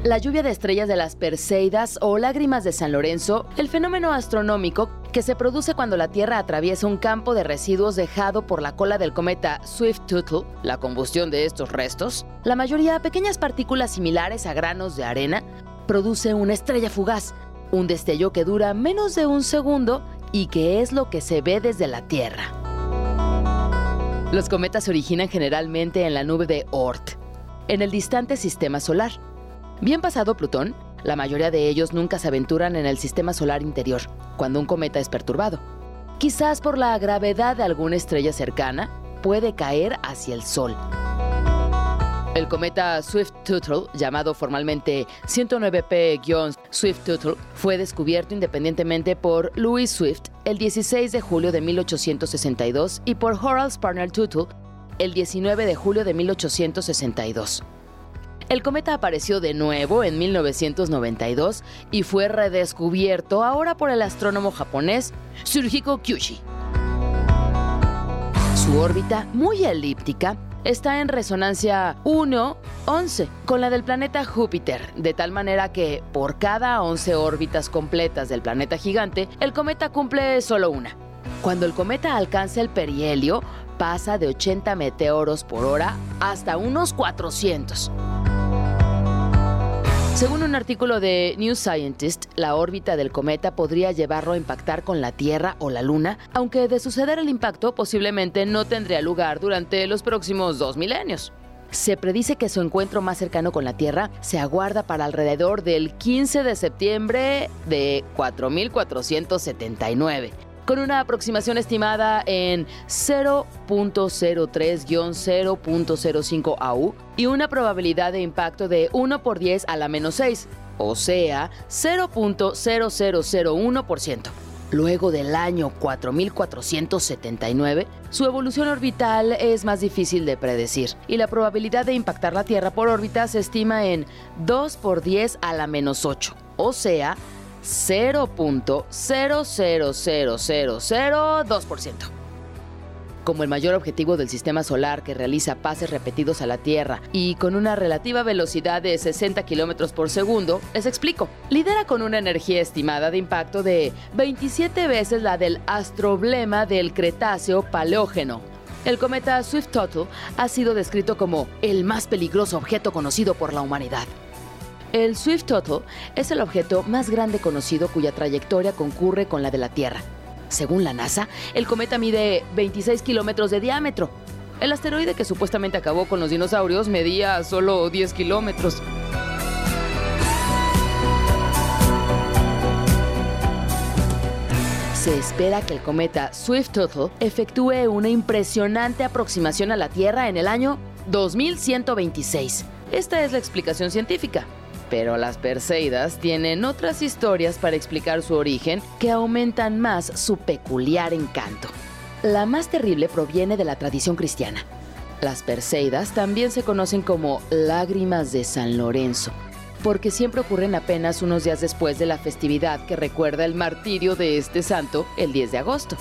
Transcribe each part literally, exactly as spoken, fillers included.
La lluvia de estrellas de las Perseidas o lágrimas de San Lorenzo, el fenómeno astronómico que se produce cuando la Tierra atraviesa un campo de residuos dejado por la cola del cometa Swift-Tuttle, la combustión de estos restos, la mayoría pequeñas partículas similares a granos de arena, produce una estrella fugaz, un destello que dura menos de un segundo y que es lo que se ve desde la Tierra. Los cometas se originan generalmente en la nube de Oort, en el distante sistema solar. Bien pasado Plutón, la mayoría de ellos nunca se aventuran en el sistema solar interior, cuando un cometa es perturbado. Quizás por la gravedad de alguna estrella cercana, puede caer hacia el Sol. El cometa Swift-Tuttle, llamado formalmente ciento nueve P Swift-Tuttle, fue descubierto independientemente por Louis Swift el dieciséis de julio de mil ochocientos sesenta y dos y por Horace Parnell-Tuttle el diecinueve de julio de mil ochocientos sesenta y dos. El cometa apareció de nuevo en mil novecientos noventa y dos y fue redescubierto ahora por el astrónomo japonés Tsuruhiko Kyuchi. Su órbita, muy elíptica, está en resonancia uno once con la del planeta Júpiter, de tal manera que por cada once órbitas completas del planeta gigante, el cometa cumple solo una. Cuando el cometa alcanza el perihelio, pasa de ochenta meteoros por hora hasta unos cuatrocientos. Según un artículo de New Scientist, la órbita del cometa podría llevarlo a impactar con la Tierra o la Luna, aunque de suceder el impacto posiblemente no tendría lugar durante los próximos dos milenios. Se predice que su encuentro más cercano con la Tierra se aguarda para alrededor del quince de septiembre de cuatro mil cuatrocientos setenta y nueve, con una aproximación estimada en cero punto cero tres a cero punto cero cinco A U y una probabilidad de impacto de uno por diez a la menos seis, o sea, cero punto cero cero cero uno por ciento. Luego del año cuatro mil cuatrocientos setenta y nueve, su evolución orbital es más difícil de predecir y la probabilidad de impactar la Tierra por órbita se estima en dos por diez a la menos ocho, o sea, cero punto cero cero cero cero cero dos por ciento. Como el mayor objetivo del sistema solar que realiza pases repetidos a la Tierra y con una relativa velocidad de sesenta kilómetros por segundo, les explico. Lidera con una energía estimada de impacto de veintisiete veces la del astroblema del Cretáceo Paleógeno. El cometa Swift-Tuttle ha sido descrito como el más peligroso objeto conocido por la humanidad. El Swift-Tuttle es el objeto más grande conocido cuya trayectoria concurre con la de la Tierra. Según la NASA, el cometa mide veintiséis kilómetros de diámetro. El asteroide que supuestamente acabó con los dinosaurios medía solo diez kilómetros. Se espera que el cometa Swift-Tuttle efectúe una impresionante aproximación a la Tierra en el año dos mil ciento veintiséis. Esta es la explicación científica. Pero las Perseidas tienen otras historias para explicar su origen que aumentan más su peculiar encanto. La más terrible proviene de la tradición cristiana. Las Perseidas también se conocen como lágrimas de San Lorenzo, porque siempre ocurren apenas unos días después de la festividad que recuerda el martirio de este santo, el diez de agosto.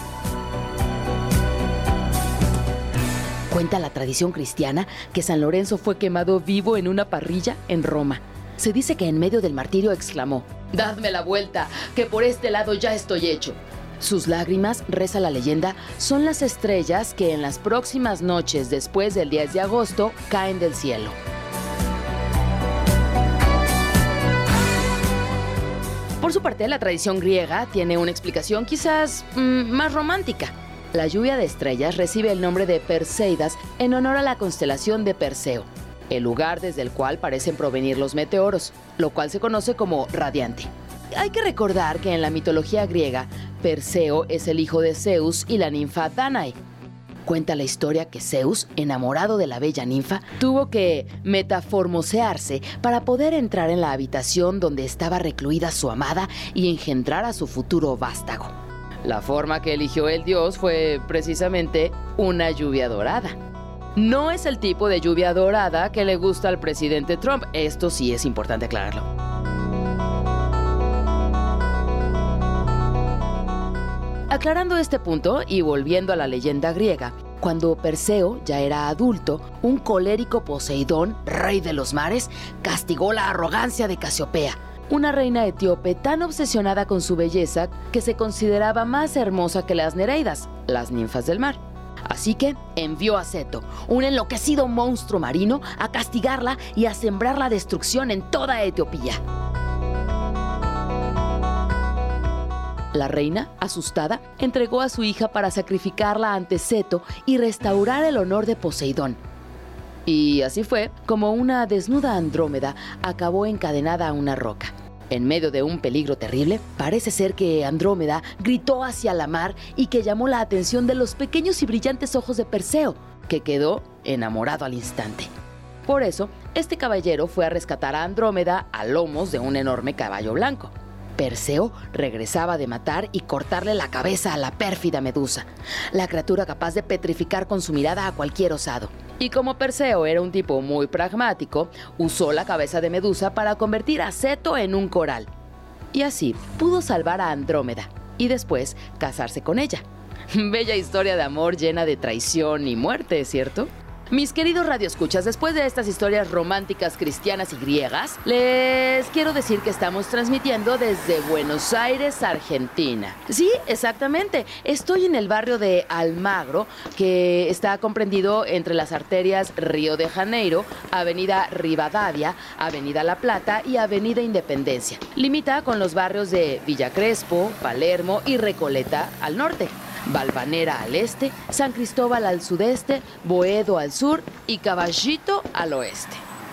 Cuenta la tradición cristiana que San Lorenzo fue quemado vivo en una parrilla en Roma. Se dice que en medio del martirio exclamó: «Dadme la vuelta, que por este lado ya estoy hecho». Sus lágrimas, reza la leyenda, son las estrellas que en las próximas noches después del diez de agosto caen del cielo. Por su parte, la tradición griega tiene una explicación quizás mmm, más romántica. La lluvia de estrellas recibe el nombre de Perseidas en honor a la constelación de Perseo, el lugar desde el cual parecen provenir los meteoros, lo cual se conoce como radiante. Hay que recordar que en la mitología griega, Perseo es el hijo de Zeus y la ninfa Danae. Cuenta la historia que Zeus, enamorado de la bella ninfa, tuvo que metaformosearse para poder entrar en la habitación donde estaba recluida su amada y engendrar a su futuro vástago. La forma que eligió el dios fue precisamente una lluvia dorada. No es el tipo de lluvia dorada que le gusta al presidente Trump. Esto sí es importante aclararlo. Aclarando este punto y volviendo a la leyenda griega, Cuando Perseo ya era adulto, un colérico Poseidón, rey de los mares, castigó la arrogancia de Casiopea, una reina etíope tan obsesionada con su belleza que se consideraba más hermosa que las Nereidas, las ninfas del mar. Así que envió a Ceto, un enloquecido monstruo marino, a castigarla y a sembrar la destrucción en toda Etiopía. La reina, asustada, entregó a su hija para sacrificarla ante Ceto y restaurar el honor de Poseidón. Y así fue como una desnuda Andrómeda acabó encadenada a una roca. En medio de un peligro terrible, parece ser que Andrómeda gritó hacia la mar y que llamó la atención de los pequeños y brillantes ojos de Perseo, que quedó enamorado al instante. Por eso, este caballero fue a rescatar a Andrómeda a lomos de un enorme caballo blanco. Perseo regresaba de matar y cortarle la cabeza a la pérfida Medusa, la criatura capaz de petrificar con su mirada a cualquier osado. Y como Perseo era un tipo muy pragmático, usó la cabeza de Medusa para convertir a Ceto en un coral. Y así pudo salvar a Andrómeda y después casarse con ella. Bella historia de amor llena de traición y muerte, ¿cierto? Mis queridos radioescuchas, después de estas historias románticas cristianas y griegas, les quiero decir que estamos transmitiendo desde Buenos Aires, Argentina. Sí, exactamente. Estoy en el barrio de Almagro, que está comprendido entre las arterias Río de Janeiro, Avenida Rivadavia, Avenida La Plata y Avenida Independencia. Limita con los barrios de Villa Crespo, Palermo y Recoleta al norte, Valvanera al este, San Cristóbal al sudeste, Boedo al sur y Caballito al oeste.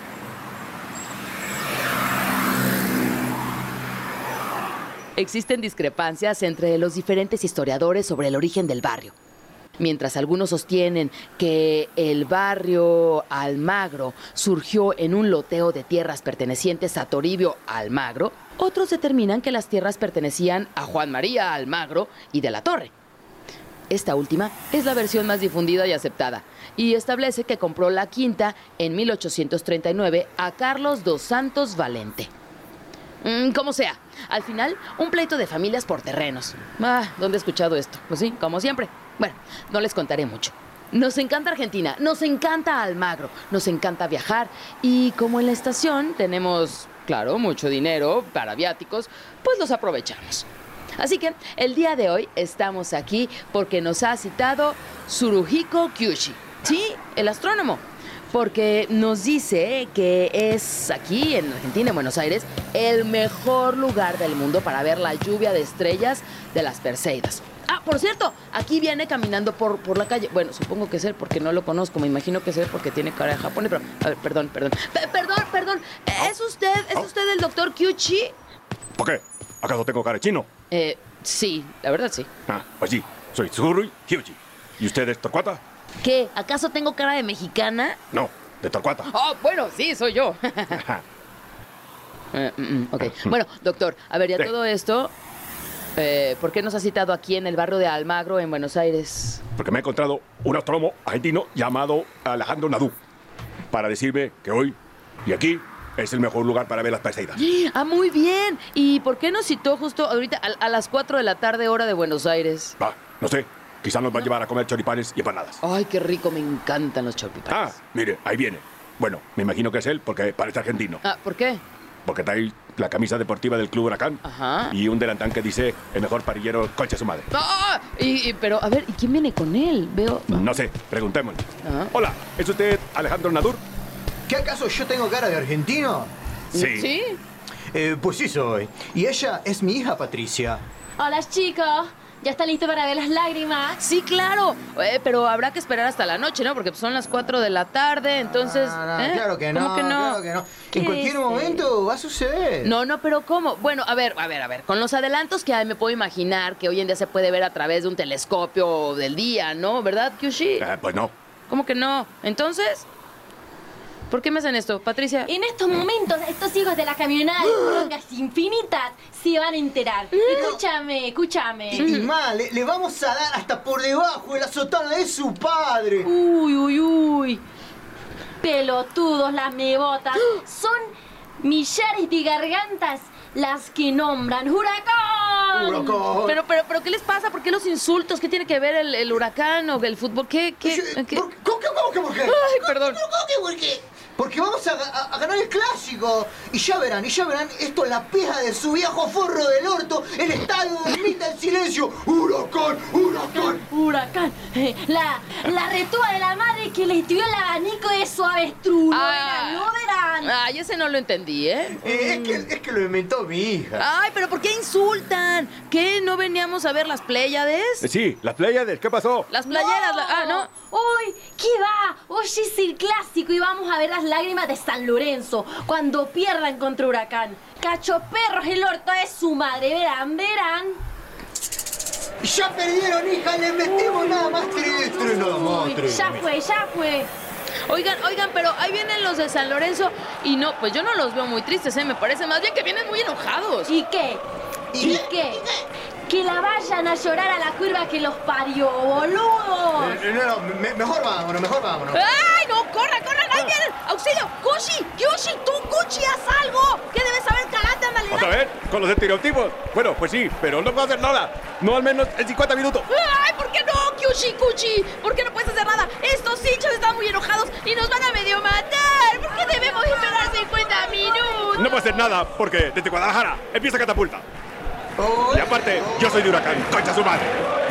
Existen discrepancias entre los diferentes historiadores sobre el origen del barrio. Mientras algunos sostienen que el barrio Almagro surgió en un loteo de tierras pertenecientes a Toribio Almagro, otros determinan que las tierras pertenecían a Juan María Almagro y de la Torre. Esta última es la versión más difundida y aceptada, y establece que compró la quinta en mil ochocientos treinta y nueve a Carlos dos Santos Valente. Mm, como sea, al final, un pleito de familias por terrenos. Ah, ¿dónde he escuchado esto? Pues sí, como siempre. Bueno, no les contaré mucho. Nos encanta Argentina, nos encanta Almagro, nos encanta viajar, y como en la estación tenemos, claro, mucho dinero para viáticos, pues los aprovechamos. Así que el día de hoy estamos aquí porque nos ha citado Tsuruhiko Kyushi, sí, el astrónomo, porque nos dice que es aquí en Argentina, en Buenos Aires, el mejor lugar del mundo para ver la lluvia de estrellas de las Perseidas. Ah, por cierto, aquí viene caminando por, por la calle. Bueno, supongo que es él porque no lo conozco. Me imagino que es él porque tiene cara de japonés, pero... A ver, perdón, perdón. P- perdón, perdón. ¿Es usted, es usted el doctor Kyuchi? ¿Por qué? ¿Acaso tengo cara de chino? Eh, sí, la verdad sí. Ah, pues sí. Soy Tsuruhiko Kyuchi. ¿Y usted es Torcuata? ¿Qué? ¿Acaso tengo cara de mexicana? No, de Torcuata. Oh, bueno, sí, soy yo. eh, mm, ok. Bueno, doctor, a ver, ya Sí. todo esto... Eh, ¿por qué nos ha citado aquí en el barrio de Almagro, en Buenos Aires? Porque me he encontrado un astrónomo argentino llamado Alejandro Nadú para decirme que hoy y aquí es el mejor lugar para ver las Perseidas. Ah, muy bien. ¿Y por qué nos citó justo ahorita a, a las cuatro de la tarde, hora de Buenos Aires? Va, no sé. Quizá nos va a llevar a comer choripanes y empanadas. Ay, qué rico, me encantan los choripanes. Ah, mire, ahí viene. Bueno, me imagino que es él porque parece argentino. Ah, ¿por qué? Porque trae la camisa deportiva del Club Huracán. Ajá. Y un delantal que dice el mejor parrillero concha su madre. ¡Ah! Y, y- pero, a ver, ¿y quién viene con él? Veo... No sé, preguntémosle. Ajá. Hola, ¿es usted Alejandro Nadur? ¿Qué acaso yo tengo cara de argentino? Sí. ¿Sí? Eh, pues sí soy. Y ella es mi hija Patricia. Hola chicos, ¿ya está listo para ver las lágrimas? Sí, claro. Eh, pero habrá que esperar hasta la noche, ¿no? Porque son las cuatro de la tarde, entonces... No, no, ¿eh? claro que ¿Cómo no, que no? claro que no. ¿Qué En cualquier es, eh? momento va a suceder. No, no, pero ¿cómo? Bueno, a ver, a ver, a ver. Con los adelantos que hay, me puedo imaginar que hoy en día se puede ver a través de un telescopio del día, ¿no? ¿Verdad, Kyushi? Eh, pues no. ¿Cómo que no? Entonces, ¿por qué me hacen esto, Patricia? En estos momentos, estos hijos de la camionada de Porongas Infinitas se van a enterar. Escúchame, escúchame. Y, y más, le, le vamos a dar hasta por debajo de la sotana de su padre. Uy, uy, uy. Pelotudos las mebotas. Son millares de gargantas las que nombran ¡Huracán! huracán. Huracán. Pero, pero, pero, ¿qué les pasa? ¿Por qué los insultos? ¿Qué tiene que ver el, el huracán o el fútbol? ¿Qué? ¿Qué? Oye, ¿Qué? ¿por qué? ¿Cómo que cómo que por qué? Ay, perdón. ¿Cómo que por qué? Porque vamos a, a- a ganar el clásico. Y ya verán, y ya verán, esto la pija de su viejo forro del orto. El estadio dormita en silencio. ¡Huracán! ¡Huracán! Huracán. Eh, La, la retúa de la madre que le tiró el abanico de su avestruz. No Ah. verán, no verán. Ay, ese no lo entendí, ¿eh? Eh, es, que, es que lo inventó mi hija. Ay, pero ¿por qué insultan? ¿Qué? ¿No veníamos a ver las Pléyades? Eh, Sí, las Pléyades, ¿qué pasó? Las playeras, la- ah, no. Uy, ¿qué va? Hoy es el clásico y vamos a ver las lágrimas de San Lorenzo cuando pierdan contra Huracán. Cacho perros, el orto es su madre. Verán, verán. Ya perdieron, hija. Le metimos nada más tres. Tres nada más, Uy, tres. ya fue, ya fue. Oigan, oigan, pero ahí vienen los de San Lorenzo y no, pues yo no los veo muy tristes, ¿eh? Me parece más bien que vienen muy enojados. ¿Y qué? ¿Y qué? Que la vayan a llorar a la curva que los parió, boludo. Eh, No, no, me- mejor vámonos, mejor vámonos. ¡Ay, no! ¡Corran, corran! ¡Ahí vienen! ¡Auxilio! ¡Kushi! ¡Kyushi! ¡Tú, Kuchi, haz algo! ¿Qué debes saber, Karate? ¡Ándale! ¿Otra vez? ¿Con los estereotipos? Bueno, pues sí, pero no puedo hacer nada. No al menos en cincuenta minutos. ¡Ay, ¿por qué no, Kyushi, Kuchi? ¿Por qué no puedes hacer nada? Estos hinchas están muy enojados y nos van a medio matar. ¿Por qué debemos esperar cincuenta minutos? No puedo hacer nada porque desde Guadalajara empieza Catapulta. Y aparte, yo soy de Huracán. ¡Concha su madre!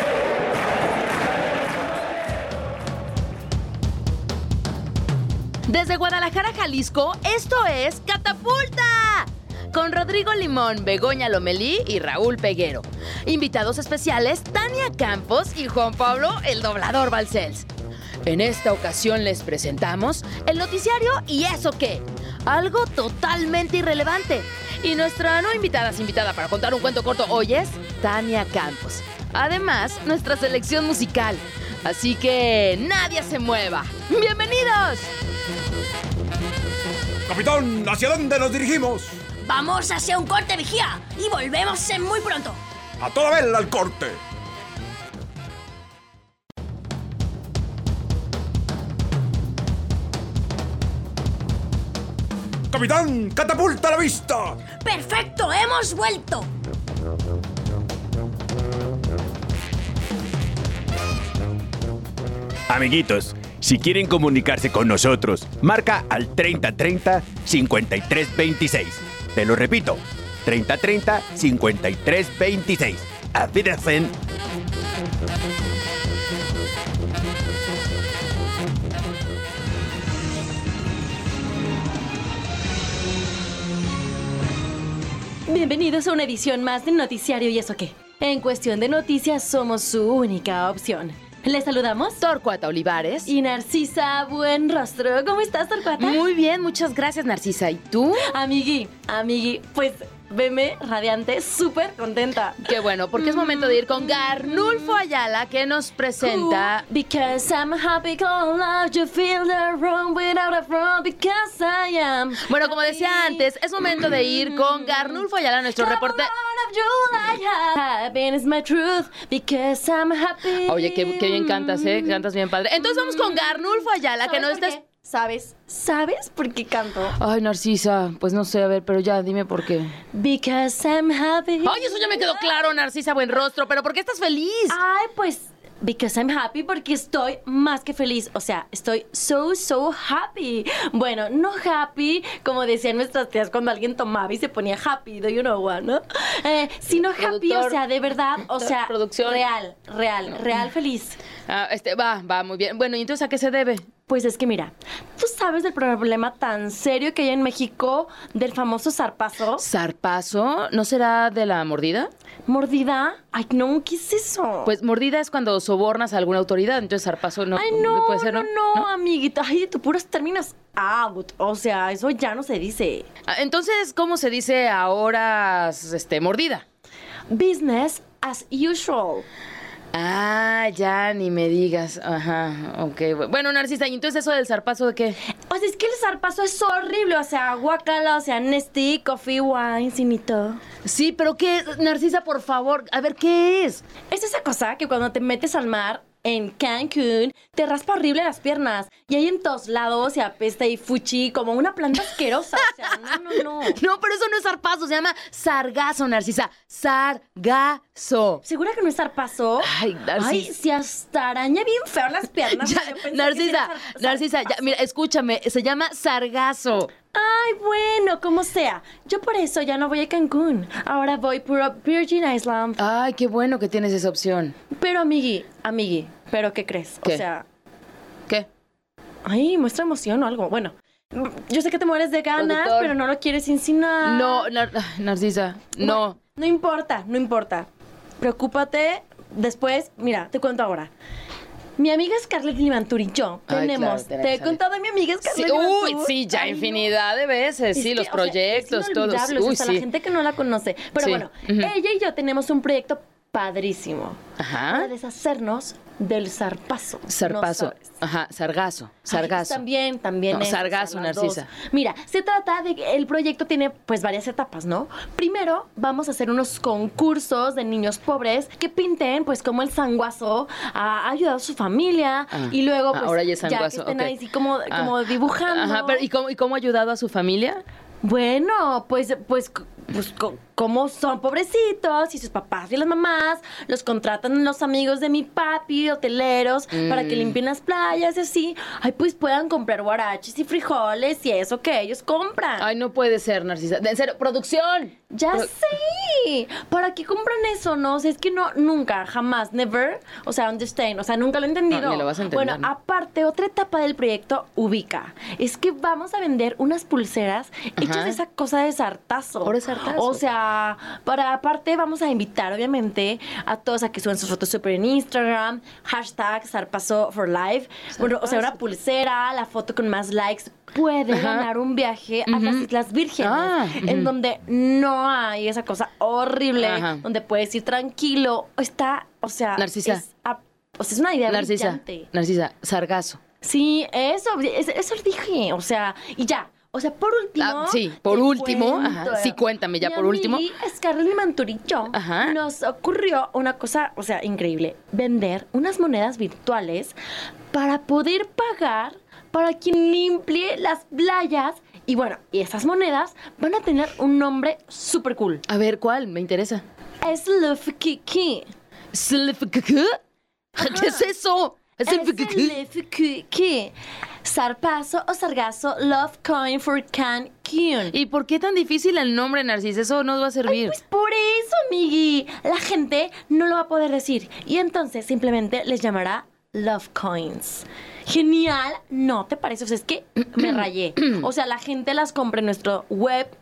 Desde Guadalajara, Jalisco, esto es Catapulta. Con Rodrigo Limón, Begoña Lomelí y Raúl Peguero. Invitados especiales, Tania Campos y Juan Pablo, el doblador Balcells. En esta ocasión les presentamos el noticiario ¿Y eso qué? Algo totalmente irrelevante. Y nuestra no invitada es invitada para contar un cuento corto hoy es Tania Campos. Además, nuestra selección musical. Así que nadie se mueva. ¡Bienvenidos! Capitán, ¿hacia dónde nos dirigimos? Vamos hacia un corte vigía y volvemos en muy pronto. A toda vela al corte. Capitán, catapulta a la vista. ¡Perfecto! ¡Hemos vuelto! Amiguitos, si quieren comunicarse con nosotros, marca al treinta treinta cincuenta y tres veintiséis. Te lo repito, treinta treinta cincuenta y tres veintiséis. A Wiedersehen. Bienvenidos a una edición más del noticiario ¿Y eso qué? En cuestión de noticias somos su única opción. Les saludamos Torcuata Olivares. y Narcisa Buenrostro. ¿Cómo estás, Torcuata? Muy bien, muchas gracias, Narcisa. ¿Y tú? Amigui, amigui, pues veme radiante, súper contenta. Qué bueno, porque es momento de ir con Garnulfo Ayala, que nos presenta... Because I'm happy, call love, you feel the wrong without a wrong, because I am. Bueno, como decía antes, es momento de ir con Garnulfo Ayala, nuestro reportero... Happiness is my truth, because I'm happy. Oye, qué, qué bien cantas, ¿eh? Cantas bien padre. Entonces vamos con Garnulfo Ayala, que ¿Sabes nos por está... qué? ¿Sabes? ¿Sabes por qué canto? Ay, Narcisa, pues no sé, a ver, pero ya, dime por qué. Because I'm happy. Ay, eso ya me quedó claro, Narcisa Buenrostro, pero ¿por qué estás feliz? Ay, pues, because I'm happy, porque estoy más que feliz. O sea, estoy so, so happy. Bueno, no happy, como decían nuestras tías cuando alguien tomaba y se ponía happy, do you know what, ¿no? Eh, sino happy, Productor. o sea, de verdad, o sea, Producción. real, real, real feliz. Ah, este, va, va, muy bien. Bueno, ¿y entonces a qué se debe? Pues es que mira, ¿tú sabes del problema tan serio que hay en México del famoso zarpazo? ¿Zarpazo? ¿No será de la mordida? ¿Mordida? Ay, no, ¿qué es eso? Pues mordida es cuando sobornas a alguna autoridad, entonces zarpazo no, Ay, no, puede ser, no, ¿no? no, amiguita. Ay, tú puros términos out. O sea, eso ya no se dice. Ah, entonces, ¿cómo se dice ahora, este, mordida? Business as usual. Ah, ya, ni me digas. Ajá, ok. Bueno, Narcisa, ¿y entonces eso del zarpazo de qué? O sea, es que el zarpazo es horrible. O sea, guacala, o sea, nasty, coffee, wine, cinito. Sí, pero ¿qué es? Narcisa, por favor, a ver, ¿qué es? Es esa cosa que cuando te metes al mar en Cancún, te raspa horrible las piernas. Y hay en todos lados y apesta y fuchi como una planta asquerosa. O sea, no, no, no. No, pero eso no es zarpazo, se llama sargazo, Narcisa. Sargazo. ¿Segura que no es zarpazo? Ay, Narcisa. Ay, si hasta araña bien feo las piernas. Ya, Yo pensé que Narcisa, sí era zar- Narcisa, ya, zarpazo. mira, escúchame, se llama sargazo. Ay, bueno, como sea. Yo por eso ya no voy a Cancún. Ahora voy por Virgin Island. Ay, qué bueno que tienes esa opción. Pero, amigui, amigui, ¿pero qué crees? ¿Qué? O sea, ¿Qué? ay, muestra emoción o algo. Bueno, yo sé que te mueres de ganas, Productor. pero no lo quieres insinuar. No, Nar- ay, Narcisa, no. Bueno, no importa, no importa. Preocúpate después. Mira, te cuento ahora. Mi amiga Scarlett Limantur y yo Ay, tenemos... claro, tenía te que he salir. contado de mi amiga Scarlett Sí, Limantur. uy, sí, ya Ay, no. infinidad de veces, Es sí, que, los o sea, proyectos, es todos. inolvidable, o sea, Uy, hasta sí. la gente que no la conoce. Pero Sí, bueno, ujú. ella y yo tenemos un proyecto padrísimo. Ajá. Para deshacernos del zarpazo. Zarpazo. No sabes. Ajá, sargazo, Ay, sargazo. también, también. No, es, sargazo, o sea, las Narcisa. dos. Mira, se trata de que el proyecto tiene pues varias etapas, ¿no? Primero vamos a hacer unos concursos de niños pobres que pinten pues como el sanguazo ha ayudado a su familia Ah, y luego ah, pues ahora ya es que sanguazo, estén ok. ahí así como, Ah, como dibujando. Ajá, pero ¿y cómo, ¿y cómo ha ayudado a su familia? Bueno, pues, pues, c- pues co- como son pobrecitos y sus papás y las mamás los contratan los amigos de mi papi, hoteleros, para que limpien las playas y así, ay, pues puedan comprar guaraches y frijoles y eso que ellos compran. Ay, no puede ser, Narcisa. En serio, producción. Ya Pero- sé. ¿Para qué compran eso, no? O sea, es que no, nunca, jamás, never. O sea, understand. O sea, nunca lo he entendido. No, ni lo vas a entender, Bueno, ¿no? aparte, otra etapa del proyecto ubica. Es que vamos a vender unas pulseras hechas de esa cosa de sartazo. Ahora es sartazo. O sea, para aparte vamos a invitar, obviamente, a todos a que suban sus fotos súper en Instagram. Hashtag Zarpazo for Life. Bueno, o sea, una pulsera, la foto con más likes. Puede Ajá. ganar un viaje a las Ujú. Islas Vírgenes. Ah, en ujú. donde no hay esa cosa horrible, Ajá. donde puedes ir tranquilo. Está, o sea, Narcisa. Es, a- o sea, es una idea Narcisa, brillante. Narcisa, sargazo. Sí, eso, es- eso dije, o sea, y ya. O sea, por último. Ah, sí, por te último, cuento. ajá, sí, cuéntame ya Mi por último. amigui Scarlett Limantur y yo Ajá. nos ocurrió una cosa, o sea, increíble. Vender unas monedas virtuales para poder pagar para quien limpie las playas. Y bueno, y esas monedas van a tener un nombre súper cool. A ver, ¿cuál? Me interesa. Es Love Kiki. ¿Qué es eso? Es el Love Kiki. Zarpazo o sargazo Love Coin for Cancún. ¿Y por qué tan difícil el nombre, Narcisa? Eso no va a servir. Pues por eso, amigui. La gente no lo va a poder decir. Y entonces simplemente les llamará Love Coins. Genial, ¿no te parece? O sea, es que me rayé. O sea, la gente las compra en nuestro website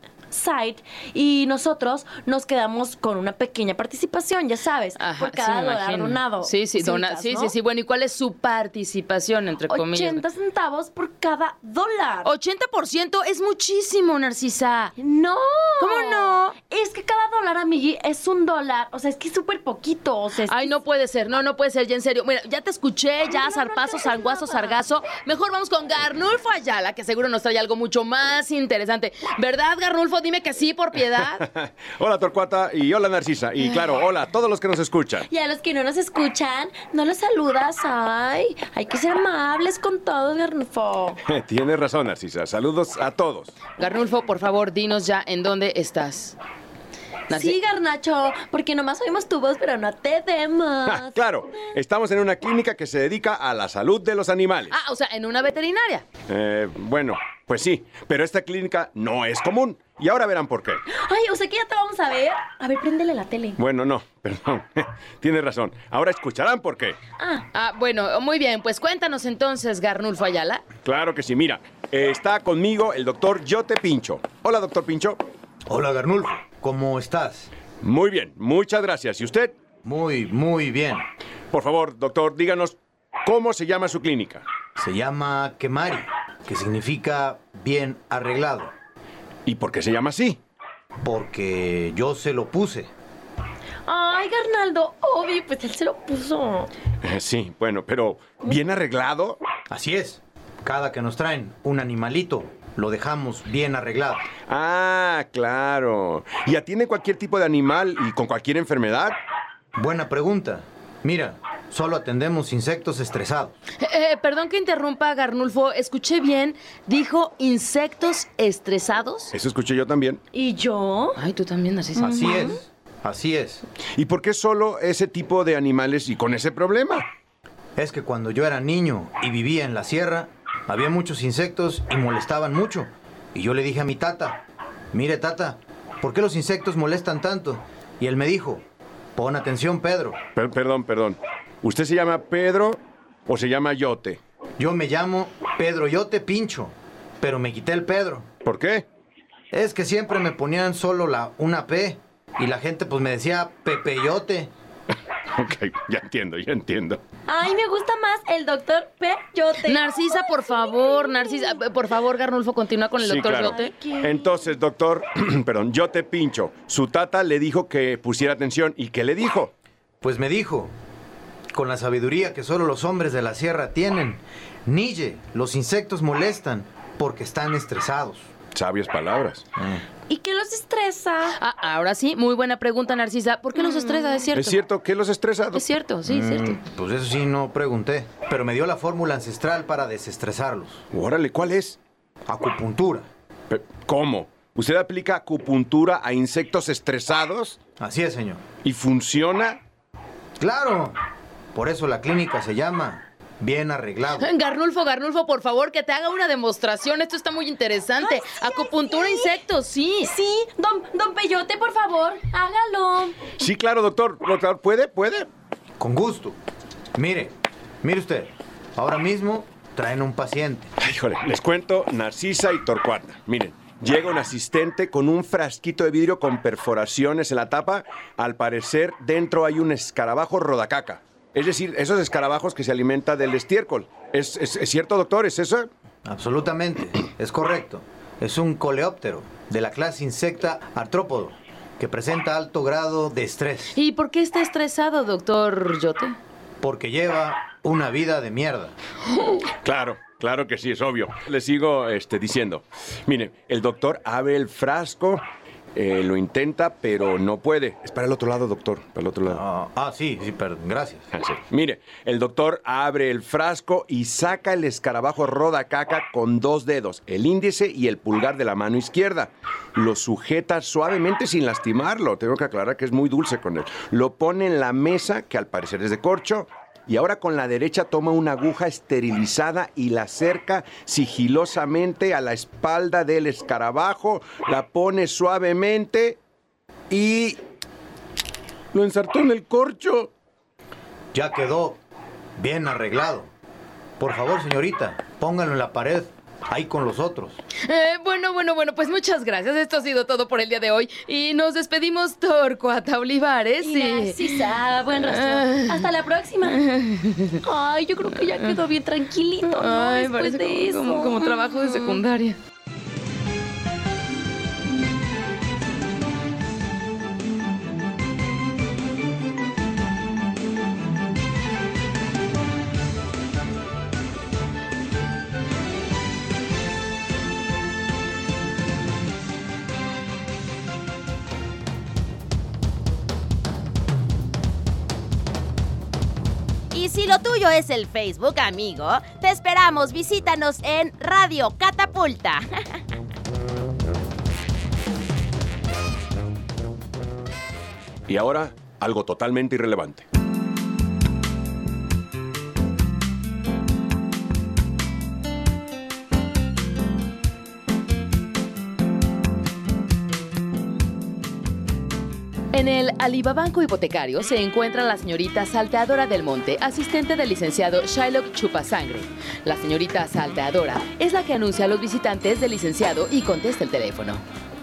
y nosotros nos quedamos con una pequeña participación, ya sabes, Ajá, por cada sí, me dólar imagino. donado. Sí, sí, dona, ubicas, sí, ¿no? sí, sí. Bueno, ¿y cuál es su participación, entre comillas? ochenta centavos por cada dólar. ochenta por ciento es muchísimo, Narcisa. No. ¿Cómo no? Es que cada dólar, amigui, es un dólar. O sea, es que es súper poquito. O sea, es Ay, que no puede ser, no, no puede ser, ya en serio. Mira, ya te escuché, ya, no, no, zarpazo, no, sanguazo, nada. sargazo. Mejor vamos con Garnulfo Ayala, que seguro nos trae algo mucho más interesante. ¿Verdad, Garnulfo? Dime que sí, por piedad. Hola, Torcuata, y hola, Narcisa. Y claro, hola a todos los que nos escuchan. Y a los que no nos escuchan, no los saludas. Ay, hay que ser amables con todos, Garnulfo. Tienes razón, Narcisa. Saludos a todos. Garnulfo, por favor, dinos ya en dónde estás. Narci- Sí, Garnacho, porque nomás oímos tu voz, pero no te Ja, vemos. claro, estamos en una clínica que se dedica a la salud de los animales. Ah, o sea, en una veterinaria. Eh, bueno, pues sí, pero esta clínica no es común. Y ahora verán por qué. Ay, o sea que ya te vamos a ver. A ver, préndele la tele. Bueno, no, perdón. Tienes razón. Ahora escucharán por qué. Ah, Ah, bueno, muy bien, pues cuéntanos entonces, Garnulfo Ayala. Claro que sí, mira. eh, está conmigo el doctor Yote Pincho. Hola, doctor Pincho. Hola, Garnulfo. ¿Cómo estás? Muy bien, muchas gracias. ¿Y usted? Muy, muy bien. Por favor, doctor, díganos cómo se llama su clínica. Se llama Kemari, que significa bien arreglado, ¿Y por qué se llama así? porque yo se lo puse. ay, Garnaldo, obvio, pues él se lo puso. Eh, sí, bueno, pero ¿bien arreglado? Así es. Cada que nos traen un animalito, lo dejamos bien arreglado. Ah, claro. ¿Y atiende cualquier tipo de animal y con cualquier enfermedad? Buena pregunta. Mira, solo atendemos insectos estresados. Eh, perdón que interrumpa, Garnulfo. Escuché bien. Dijo insectos estresados. Eso escuché yo también. ¿Y yo? Ay, tú también, Narcisa. Así es, así es. ¿Y por qué solo ese tipo de animales y con ese problema? Es que cuando yo era niño y vivía en la sierra, había muchos insectos y molestaban mucho. Y yo le dije a mi tata, mire tata, ¿por qué los insectos molestan tanto? Y él me dijo, pon atención, Pedro. Per- perdón, perdón. ¿Usted se llama Pedro o se llama Yote? Yo me llamo Pedro Yote Pincho, pero me quité el Pedro. ¿Por qué? Es que siempre me ponían solo la una P y la gente pues me decía Pepeyote. Ok, ya entiendo, ya entiendo. Ay, me gusta más el doctor Peyote. Narcisa, por favor, Narcisa, por favor, Garnulfo, continúa con el Sí, doctor claro. Yote. Entonces, doctor, perdón, Yote Pincho, su tata le dijo que pusiera atención. ¿Y qué le dijo? Pues me dijo, con la sabiduría que solo los hombres de la sierra tienen, Nille, los insectos molestan porque están estresados. Sabias palabras. ¿Y qué los estresa? Ah, ahora sí, muy buena pregunta, Narcisa. ¿Por qué los estresa? Es cierto. ¿Es cierto que los estresa? Es cierto, sí, es cierto. Pues eso sí, no pregunté, pero me dio la fórmula ancestral para desestresarlos. Órale, ¿cuál es? Acupuntura. Pe- ¿Cómo? ¿Usted aplica acupuntura a insectos estresados Así es, señor. y funciona? ¡Claro! Por eso la clínica se llama Bien Arreglado. Garnulfo, Garnulfo, por favor, que te haga una demostración. Esto está muy interesante. Ay, sí, Acupuntura ay, sí. insectos, sí. Sí, don, don Peyote, por favor, hágalo. Sí, claro, doctor. Doctor, ¿puede? ¿Puede? Con gusto. Mire, mire usted. Ahora mismo traen un paciente. Ay, híjole, les cuento Narcisa y Torcuata. Miren, llega un asistente con un frasquito de vidrio con perforaciones en la tapa. Al parecer, dentro hay un escarabajo rodacaca. Es decir, esos escarabajos que se alimentan del estiércol. ¿Es, es, es cierto, doctor? ¿Es eso? Absolutamente, es correcto. Es un coleóptero de la clase insecta artrópodo que presenta alto grado de estrés ¿Y por qué está estresado, doctor Yote? porque lleva una vida de mierda. Claro, claro que sí, es obvio. Le sigo este, diciendo. Mire, el doctor abre el frasco, eh, lo intenta, pero no puede. Es para el otro lado, doctor, para el otro lado. Ah, ah, sí, sí, perdón, gracias. Ah, sí. Mire, el doctor abre el frasco y saca el escarabajo rodacaca con dos dedos, el índice y el pulgar de la mano izquierda. Lo sujeta suavemente sin lastimarlo. Tengo que aclarar que es muy dulce con él. Lo pone en la mesa, que al parecer es de corcho, y ahora con la derecha toma una aguja esterilizada y la acerca sigilosamente a la espalda del escarabajo, la pone suavemente y lo ensartó en el corcho. Ya quedó bien arreglado. Por favor, señorita, pónganlo en la pared, ahí con los otros. Eh, bueno, bueno, bueno, pues muchas gracias. Esto ha sido todo por el día de hoy. Y nos despedimos, Torcuata Olivares. Y Narcisa, buen rastro. Hasta la próxima. Ay, yo creo que ya quedó bien tranquilito, ¿no? Ay, Después parece de como, eso. como- como trabajo de secundaria. Y si lo tuyo es el Facebook, amigo, te esperamos. Visítanos en Radio Catapulta. Y ahora, algo totalmente irrelevante. En el Alibabanco Hipotecario se encuentra la señorita Salteadora del Monte, asistente del licenciado Shylock Chupasangre. La señorita Salteadora es la que anuncia a los visitantes del licenciado y contesta el teléfono.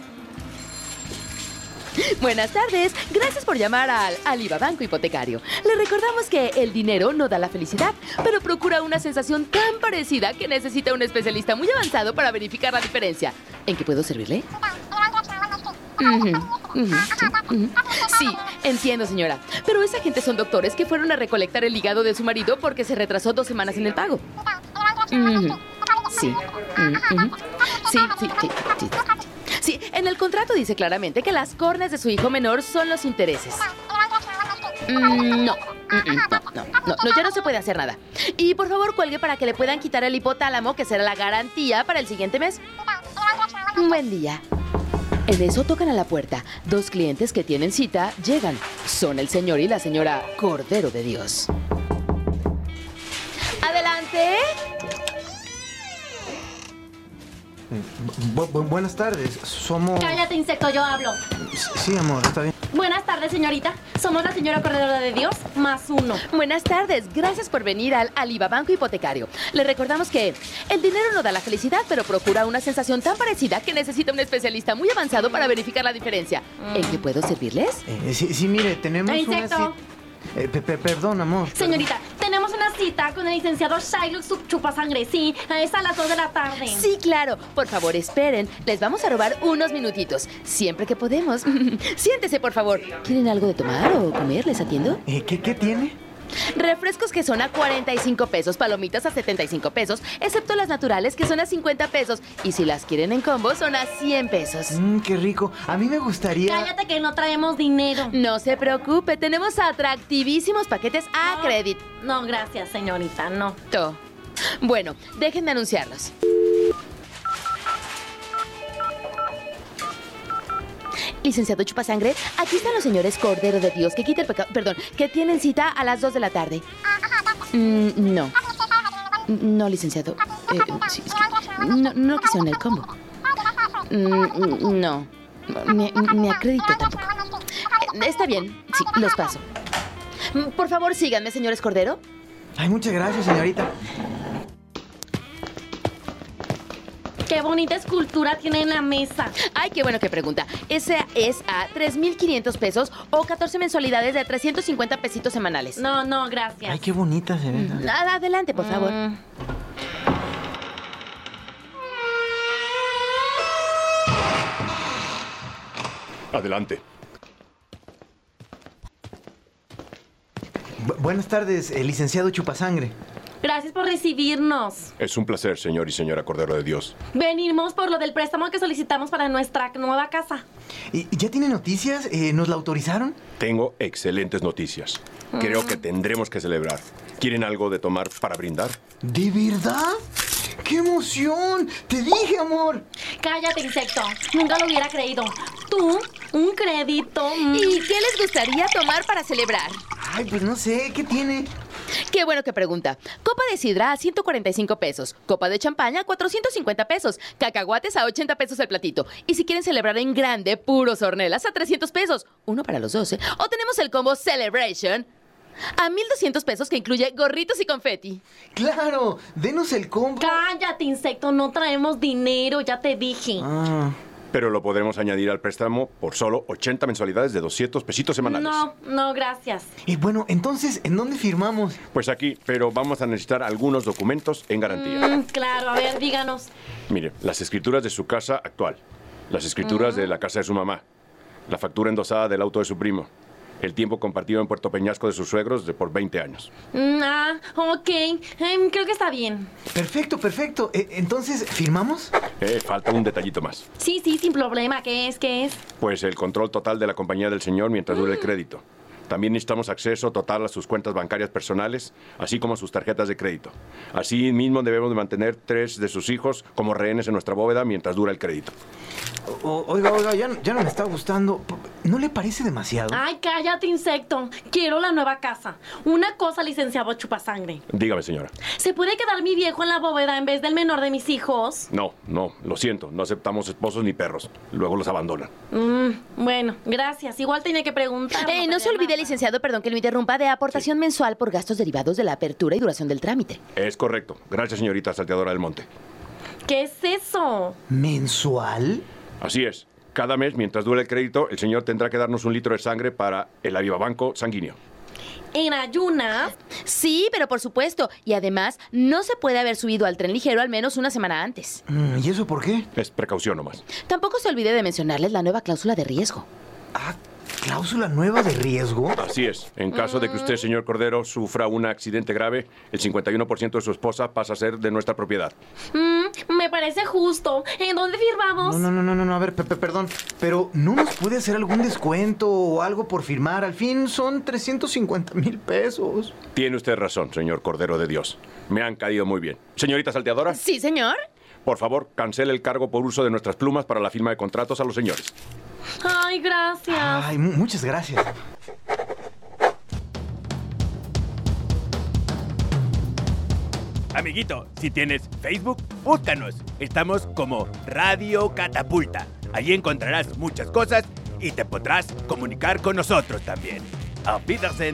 Buenas tardes, gracias por llamar al Alibabanco Hipotecario. Le recordamos que el dinero no da la felicidad, pero procura una sensación tan parecida que necesita un especialista muy avanzado para verificar la diferencia. ¿En qué puedo servirle? Ujú, ujú, ujú. Sí, entiendo, señora. Pero esa gente son doctores que fueron a recolectar el hígado de su marido porque se retrasó dos semanas en el pago. Ujú. Sí. Ujú. Sí, sí, sí, sí. Sí, en el contrato dice claramente que las córneas de su hijo menor son los intereses. Mm, no. mm, mm, no, no, no, no, ya no se puede hacer nada. Y por favor cuelgue para que le puedan quitar el hipotálamo, que será la garantía para el siguiente mes. Un buen día. En eso tocan a la puerta. Dos clientes que tienen cita llegan. Son el señor y la señora Cordero de Dios. ¡Adelante! Bu- bu- buenas tardes, somos... Cállate, insecto, yo hablo. Sí, amor, está bien. Buenas tardes, señorita. Somos la señora Cordero de Dios, más uno. Buenas tardes, gracias por venir al Aliba Banco Hipotecario. Le recordamos que el dinero no da la felicidad, pero procura una sensación tan parecida que necesita un especialista muy avanzado para verificar la diferencia. ¿En qué puedo servirles? Eh, sí, sí, mire, tenemos ¡Eh, una... insecto! ci- Eh, pe- pe- perdón, amor. Señorita, tenemos una cita con el licenciado Shylock Chupasangre. Sí, es a las dos de la tarde. Sí, claro. Por favor, esperen. Les vamos a robar unos minutitos. Siempre que podemos. Siéntese, por favor. ¿Quieren algo de tomar o comer? ¿Les atiendo? Eh, ¿qué, ¿Qué tiene? Refrescos que son a cuarenta y cinco pesos, palomitas a setenta y cinco pesos, excepto las naturales que son a cincuenta pesos. Y si las quieren en combo, son a cien pesos. Mmm, qué rico. A mí me gustaría... Cállate que no traemos dinero. No se preocupe, tenemos atractivísimos paquetes a No. crédito. No, gracias, señorita, no. Bueno, déjenme anunciarlos. Licenciado Chupasangre, aquí están los señores Cordero de Dios que quita el pecado, perdón, que tienen cita a las dos de la tarde. Mm, no. No, licenciado. Eh, sí, es que no, no quisieron el combo. Mm, no. Ni, ni acredito tampoco. Eh, está bien, sí, los paso. Mm, Por favor, síganme, señores Cordero. Ay, muchas gracias, señorita. Qué bonita escultura tiene en la mesa. Ay, qué bueno que pregunta. Esa es a tres mil quinientos pesos o catorce mensualidades de trescientos cincuenta pesitos semanales. No, no, gracias. Ay, qué bonita se ve. Nada, adelante, por favor. Mm. Adelante. Bu- buenas tardes, eh, licenciado Chupasangre. Gracias por recibirnos. Es un placer, señor y señora Cordero de Dios. Venimos por lo del préstamo que solicitamos para nuestra nueva casa. ¿Y y ya tiene noticias? Eh, ¿Nos la autorizaron? Tengo excelentes noticias. Creo que tendremos que celebrar. ¿Quieren algo de tomar para brindar? ¿De verdad? ¡Qué emoción! ¡Te dije, amor! Cállate, insecto. Nunca lo hubiera creído. Tú, un crédito. mm. ¿Y qué les gustaría tomar para celebrar? Ay, pues no sé, ¿qué tiene? Qué bueno que pregunta. Copa de sidra a ciento cuarenta y cinco pesos. Copa de champaña a cuatrocientos cincuenta pesos. Cacahuates a ochenta pesos el platito. Y si quieren celebrar en grande, puros hornelas a trescientos pesos. Uno para los doce. O tenemos el combo Celebration a mil doscientos pesos que incluye gorritos y confeti. ¡Claro! ¡Denos el combo! Cállate, insecto. No traemos dinero, ya te dije. Ah, Pero lo podremos añadir al préstamo por solo ochenta mensualidades de doscientos pesitos semanales. No, no, gracias. y bueno, entonces, ¿en dónde firmamos? Pues aquí, pero vamos a necesitar algunos documentos en garantía. Mm, claro, a ver, díganos. Mire, las escrituras de su casa actual, las escrituras de la casa de su mamá, la factura endosada del auto de su primo, el tiempo compartido en Puerto Peñasco de sus suegros de por veinte años. Mm, ah, ok. Em, creo que está bien. Perfecto, perfecto. Eh, entonces, ¿firmamos? Eh, falta un detallito más. Sí, sí, sin problema. ¿Qué es? ¿Qué es? Pues el control total de la compañía del señor mientras dure el crédito. También necesitamos acceso total a sus cuentas bancarias personales, así como a sus tarjetas de crédito. Así mismo debemos de mantener tres de sus hijos como rehenes en nuestra bóveda mientras dura el crédito. O- oiga, oiga, ya, no- ya no me está gustando. ¿No le parece demasiado? Ay, cállate, insecto. Quiero la nueva casa. Una cosa, licenciado Chupasangre. Dígame, señora. ¿Se puede quedar mi viejo en la bóveda en vez del menor de mis hijos? No, no, lo siento. No aceptamos esposos ni perros. Luego los abandonan. Mm, bueno, gracias. Igual tenía que preguntar. Eh, no se olvide, licenciado, perdón que lo interrumpa, de aportación mensual por gastos derivados de la apertura y duración del trámite. Es correcto. Gracias, señorita Salteadora del Monte. ¿Qué es eso? ¿Mensual? Así es. Cada mes, mientras dure el crédito, el señor tendrá que darnos un litro de sangre para el avivabanco sanguíneo. ¿En ayunas? Sí, pero por supuesto. Y además, no se puede haber subido al tren ligero al menos una semana antes. Mm, ¿Y eso por qué? Es precaución nomás. Tampoco se olvide de mencionarles la nueva cláusula de riesgo. Ah, ¿cláusula nueva de riesgo? Así es. En caso de que usted, señor Cordero, sufra un accidente grave, el cincuenta y uno por ciento de su esposa pasa a ser de nuestra propiedad. Mm, Me parece justo. ¿En dónde firmamos? No, no, no, no, no, a ver, Pepe, perdón, pero ¿no nos puede hacer algún descuento o algo por firmar? Al fin son trescientos cincuenta mil pesos. Tiene usted razón, señor Cordero de Dios. Me han caído muy bien. Señorita Salteadora. Sí, señor. Por favor, cancele el cargo por uso de nuestras plumas para la firma de contratos a los señores. Ay, gracias. Ay, muchas gracias. Amiguito, si tienes Facebook, búscanos. Estamos como Radio Catapulta. Allí encontrarás muchas cosas y te podrás comunicar con nosotros también. Auf Wiedersehen.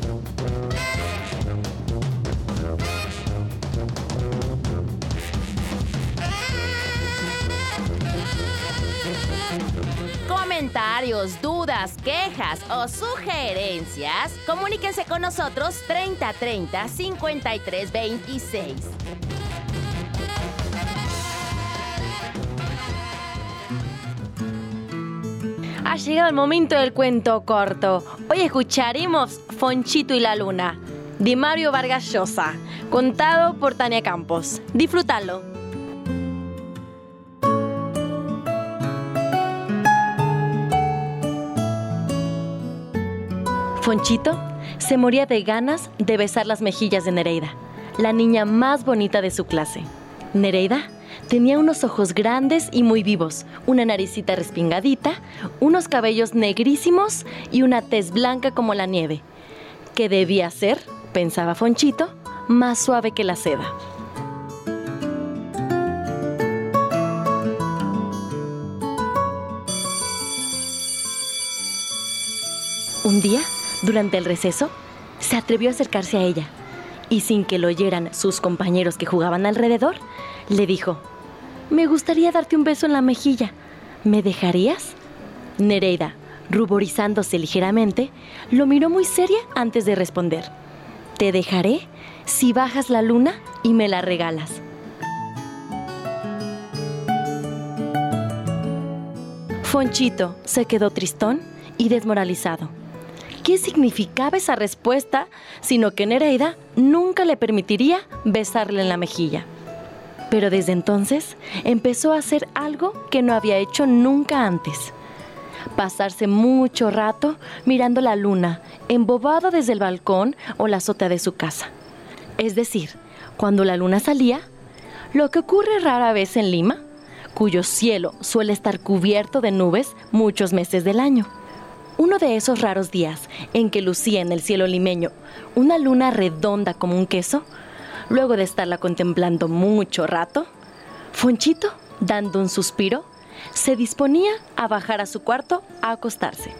Comentarios, dudas, quejas o sugerencias, comuníquense con nosotros treinta treinta cincuenta y tres veintiséis. Ha llegado el momento del cuento corto. Hoy escucharemos Fonchito y la Luna, de Mario Vargas Llosa, contado por Tania Campos. Disfrútalo. Fonchito se moría de ganas de besar las mejillas de Nereida, la niña más bonita de su clase. Nereida tenía unos ojos grandes y muy vivos, una naricita respingadita, unos cabellos negrísimos y una tez blanca como la nieve, que debía ser, pensaba Fonchito, más suave que la seda. Un día, durante el receso, se atrevió a acercarse a ella y sin que lo oyeran sus compañeros que jugaban alrededor, le dijo: «Me gustaría darte un beso en la mejilla. ¿Me dejarías?» Nereida, ruborizándose ligeramente, lo miró muy seria antes de responder: «Te dejaré si bajas la luna y me la regalas». Fonchito se quedó tristón y desmoralizado. ¿Qué significaba esa respuesta? Sino que Nereida nunca le permitiría besarle en la mejilla. Pero desde entonces empezó a hacer algo que no había hecho nunca antes: pasarse mucho rato mirando la luna, embobado desde el balcón o la azotea de su casa. Es decir, cuando la luna salía, lo que ocurre rara vez en Lima, cuyo cielo suele estar cubierto de nubes muchos meses del año. Uno de esos raros días en que lucía en el cielo limeño una luna redonda como un queso, luego de estarla contemplando mucho rato, Fonchito, dando un suspiro, se disponía a bajar a su cuarto a acostarse.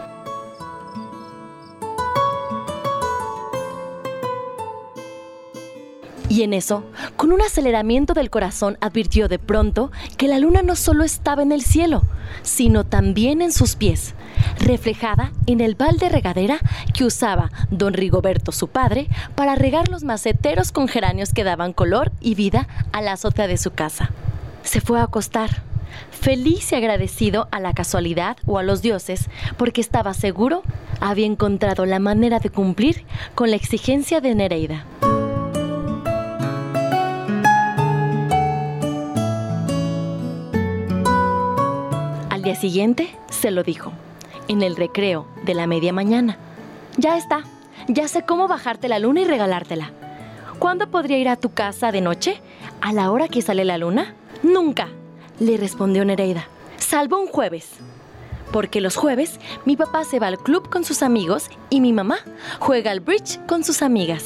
Y en eso, con un aceleramiento del corazón, advirtió de pronto que la luna no solo estaba en el cielo, sino también en sus pies, reflejada en el balde regadera que usaba don Rigoberto, su padre, para regar los maceteros con geranios que daban color y vida a la azotea de su casa. Se fue a acostar, feliz y agradecido a la casualidad o a los dioses, porque estaba seguro había encontrado la manera de cumplir con la exigencia de Nereida. Al día siguiente se lo dijo, en el recreo de la media mañana: «Ya está, ya sé cómo bajarte la luna y regalártela. ¿Cuándo podría ir a tu casa de noche? ¿A la hora que sale la luna?» «Nunca», le respondió Nereida, «salvo un jueves. Porque los jueves mi papá se va al club con sus amigos y mi mamá juega al bridge con sus amigas».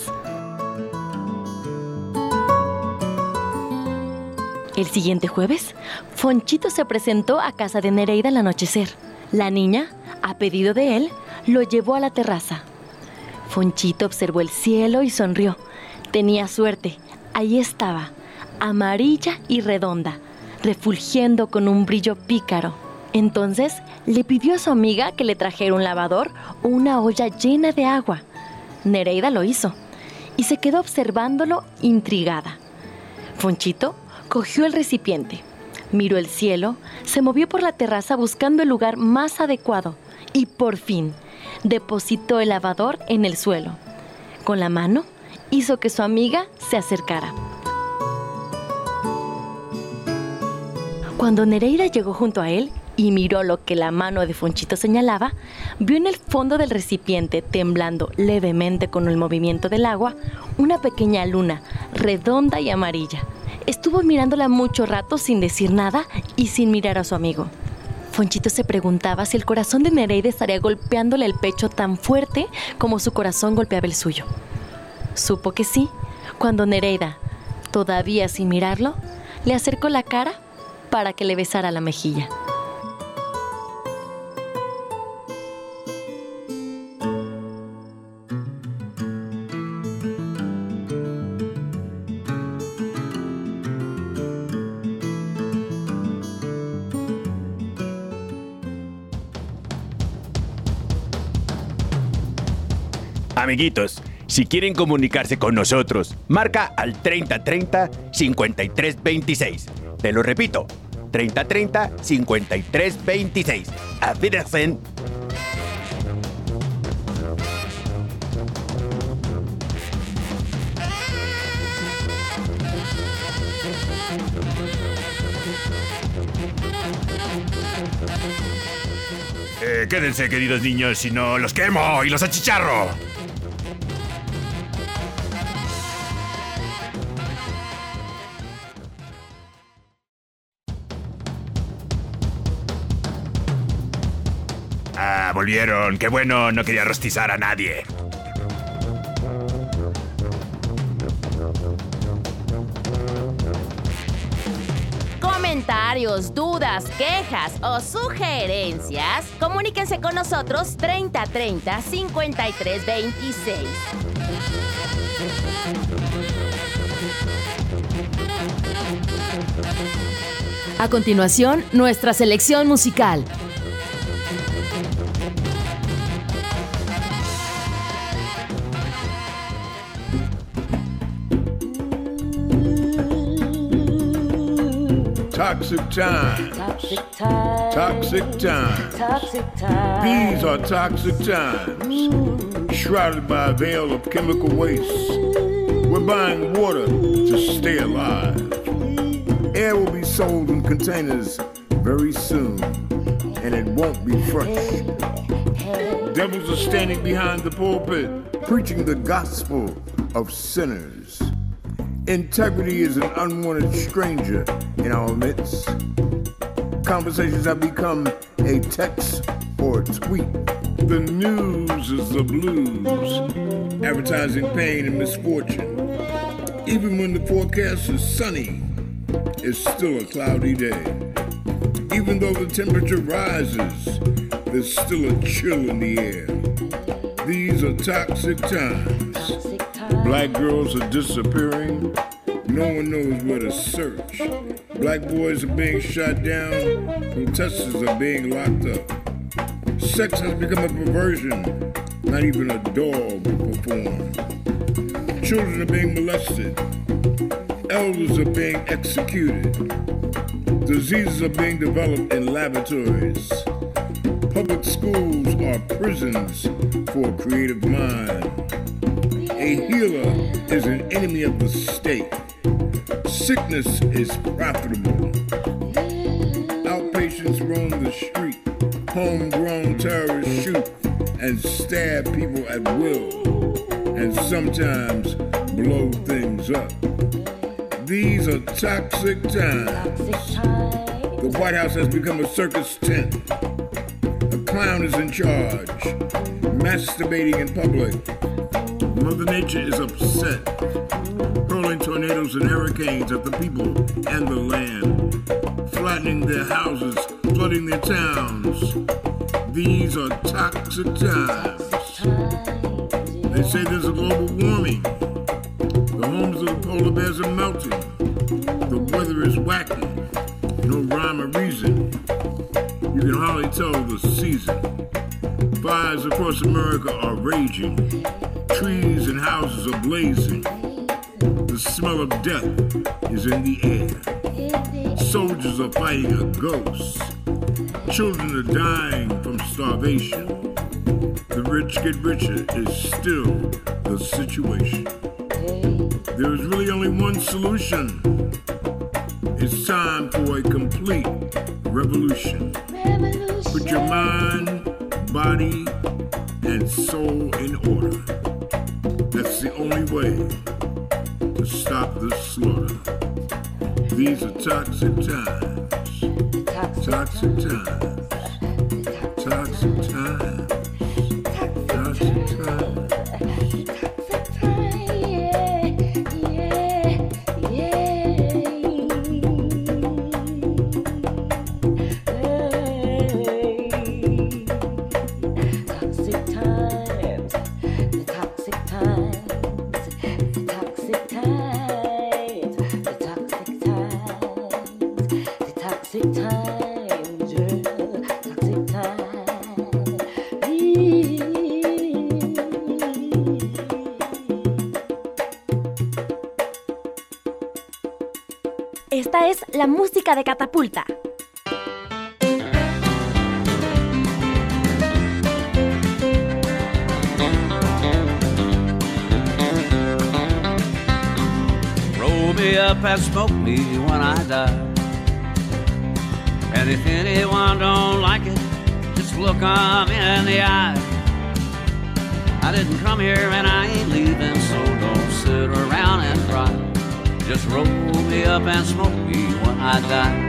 El siguiente jueves, Fonchito se presentó a casa de Nereida al anochecer. La niña, a pedido de él, lo llevó a la terraza. Fonchito observó el cielo y sonrió. Tenía suerte. Ahí estaba, amarilla y redonda, refulgiendo con un brillo pícaro. Entonces le pidió a su amiga que le trajera un lavador o una olla llena de agua. Nereida lo hizo y se quedó observándolo intrigada. Fonchito cogió el recipiente, miró el cielo, se movió por la terraza buscando el lugar más adecuado y por fin depositó el lavador en el suelo. Con la mano hizo que su amiga se acercara. Cuando Nereida llegó junto a él y miró lo que la mano de Fonchito señalaba, vio en el fondo del recipiente, temblando levemente con el movimiento del agua, una pequeña luna, redonda y amarilla. Estuvo mirándola mucho rato sin decir nada y sin mirar a su amigo. Fonchito se preguntaba si el corazón de Nereida estaría golpeándole el pecho tan fuerte como su corazón golpeaba el suyo. Supo que sí, cuando Nereida, todavía sin mirarlo, le acercó la cara para que le besara la mejilla. Amiguitos, si quieren comunicarse con nosotros, marca al treinta treinta, cincuenta y tres veintiséis. Te lo repito, treinta treinta, cincuenta y tres veintiséis. Auf Wiedersehen. Eh, quédense, queridos niños, si no los quemo y los achicharro. Ah, volvieron. Qué bueno, no quería rostizar a nadie. Comentarios, dudas, quejas o sugerencias, comuníquense con nosotros treinta treinta, cincuenta y tres veintiséis. A continuación, nuestra selección musical. Toxic times. Toxic times. Toxic times. Toxic times. These are toxic times. Shrouded by a veil of chemical waste. We're buying water to stay alive. Air will be sold in containers very soon, and it won't be fresh. Devils are standing behind the pulpit, preaching the gospel of sinners. Integrity is an unwanted stranger in our midst. Conversations have become a text or a tweet. The news is the blues, advertising pain and misfortune. Even when the forecast is sunny, it's still a cloudy day. Even though the temperature rises, there's still a chill in the air. These are toxic times. Black girls are disappearing. No one knows where to search. Black boys are being shot down. Protesters are being locked up. Sex has become a perversion. Not even a dog will perform. Children are being molested. Elders are being executed. Diseases are being developed in laboratories. Public schools are prisons for a creative mind. A healer is an enemy of the state. Sickness is profitable. Outpatients roam the street. Homegrown terrorists shoot and stab people at will, and sometimes blow things up. These are toxic times. The White House has become a circus tent. A clown is in charge, masturbating in public. Mother Nature is upset, hurling tornadoes and hurricanes at the people and the land, flattening their houses, flooding their towns. These are toxic times. They say there's a global warming. The homes of the polar bears are melting. The weather is wacky. No rhyme or reason. You can hardly tell the season. Fires across America are raging. Trees and houses are blazing. The smell of death is in the air. Soldiers are fighting a ghost. Children are dying from starvation. The rich get richer is still the situation. There is really only one solution. It's time for a complete revolution. revolution. Put your mind, body, and soul in order. That's the only way to stop the slaughter. These are toxic times. Toxic, toxic times. Toxic times. Toxic times. Esta es la música de Catapulta. Roll me up and smoke me when I die. And if anyone don't like it, just look 'em in the eye. I didn't come here and I ain't leaving, so don't sit around and cry. Just roll me up and smoke me when I die.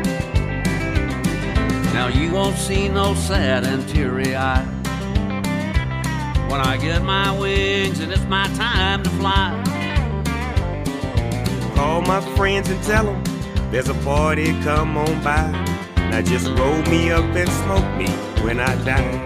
Now you won't see no sad and teary eye when I get my wings and it's my time to fly. Call my friends and tell them there's a party, come on by. Now just roll me up and smoke me when I die.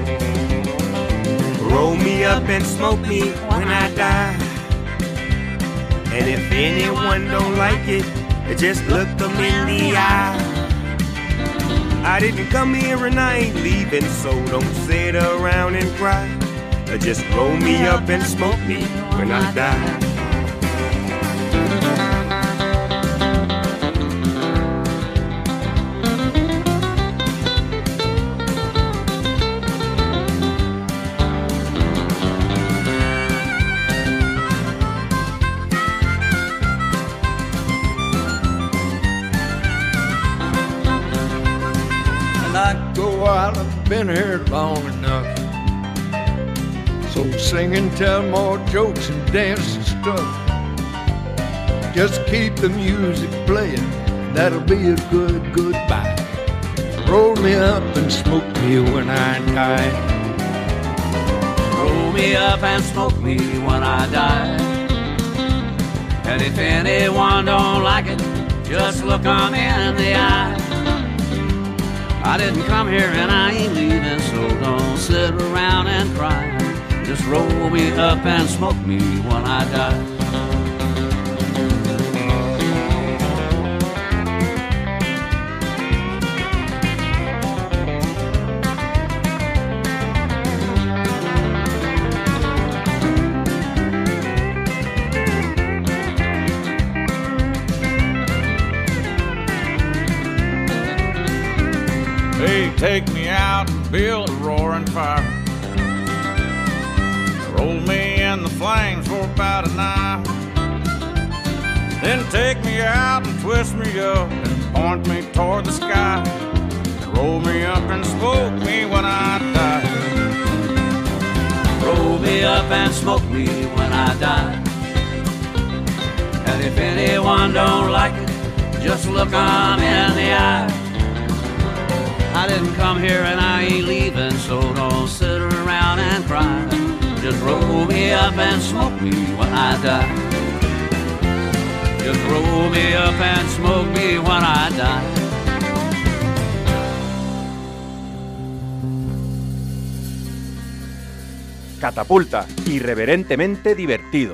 Roll me up and smoke me when I die. And if anyone don't like it, just look them in the eye. I didn't come here and I ain't leaving, so don't sit around and cry. Just roll me up and smoke me when I die. I've been here long enough. So sing and tell more jokes and dance and stuff. Just keep the music playing, that'll be a good goodbye. Roll me up and smoke me when I die. Roll me up and smoke me when I die. And if anyone don't like it, just look 'em in the eye. I didn't come here and I ain't leaving, so don't sit around and cry. Just roll me up and smoke me when I die. Hey, take me out and build a roaring fire. Roll me in the flames for about an hour. Then take me out and twist me up and point me toward the sky. And roll me up and smoke me when I die. Roll me up and smoke me when I die. And if anyone don't like it, just look 'em in the eye. I didn't come here and I ain't leaving, so don't sit around and cry. Just roll me up and smoke me when I die. Just roll me up and smoke me when I die. Catapulta, irreverentemente divertido.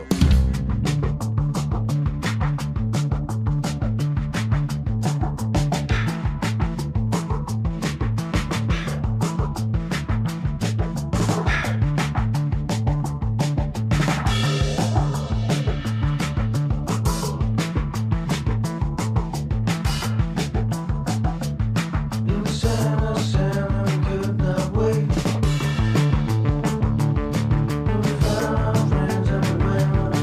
Friends everywhere.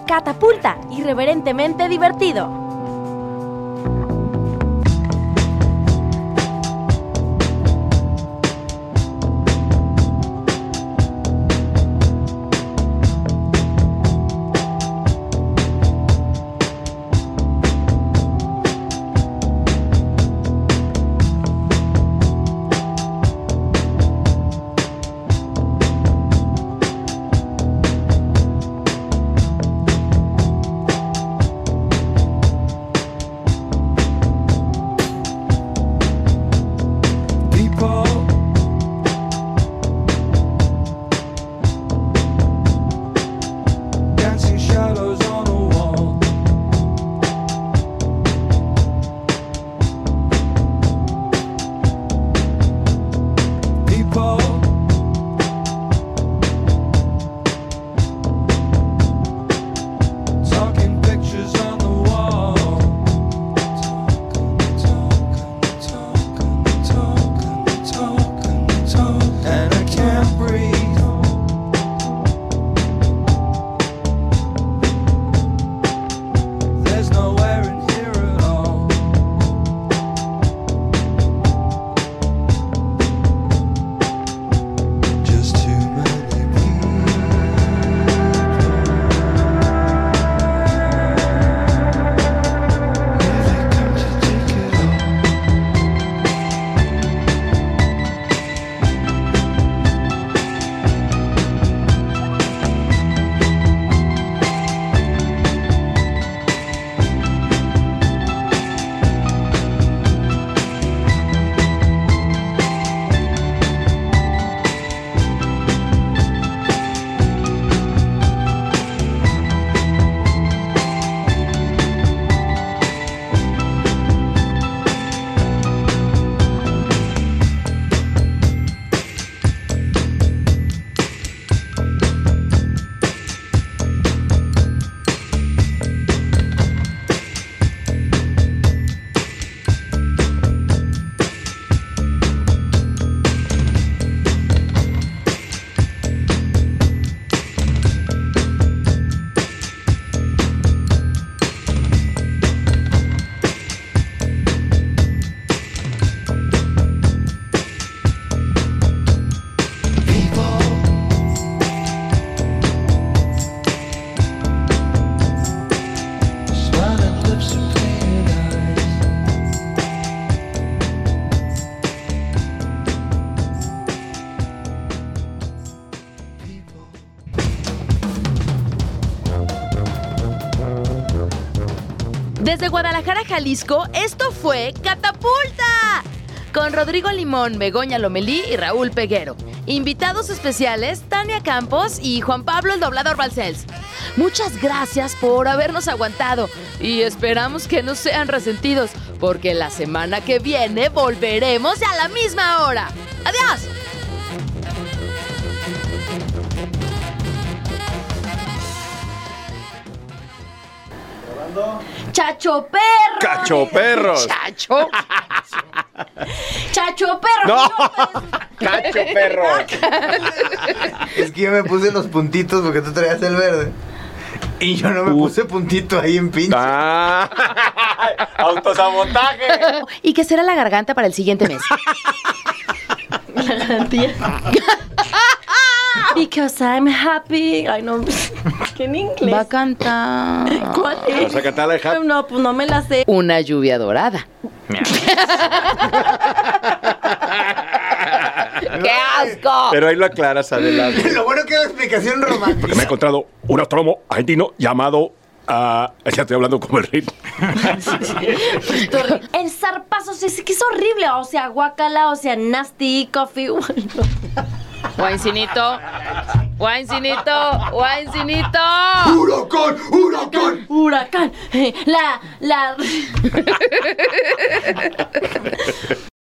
Catapulta, irreverentemente divertido. Desde Guadalajara, Jalisco, esto fue Catapulta, con Rodrigo Limón, Begoña Lomelí y Raúl Peguero. Invitados especiales, Tania Campos y Juan Pablo el Doblador Balcells. Muchas gracias por habernos aguantado y esperamos que no sean resentidos, porque la semana que viene volveremos a la misma hora. ¡Adiós! ¡Chacho perro! ¡Cacho perros! ¡Chacho! ¡Chacho perro! ¡No! ¡Cacho perro! Es que yo me puse los puntitos porque tú traías el verde. Y yo no me uh. puse puntito ahí en pinche. Ah, ¡autosabotaje! ¿Y qué será la garganta para el siguiente mes? La garantía. Because I'm happy. Ay, no. ¿Qué en inglés? Va a cantar. ¿Cuál es? ¿Vas a cantar la de happy? No, pues no me la sé. Una lluvia dorada. ¡Qué asco! Pero ahí lo aclaras, adelante. Lo bueno que es la explicación romántica. Porque me he encontrado un astrónomo argentino llamado... Uh, ya estoy hablando como el ritmo. El zarpazo, es que es horrible. O sea, guacala, o sea, nasty, coffee. Guaicinito, guaicinito, guaicinito. ¡Huracán! ¡Huracán! ¡Huracán! La, la...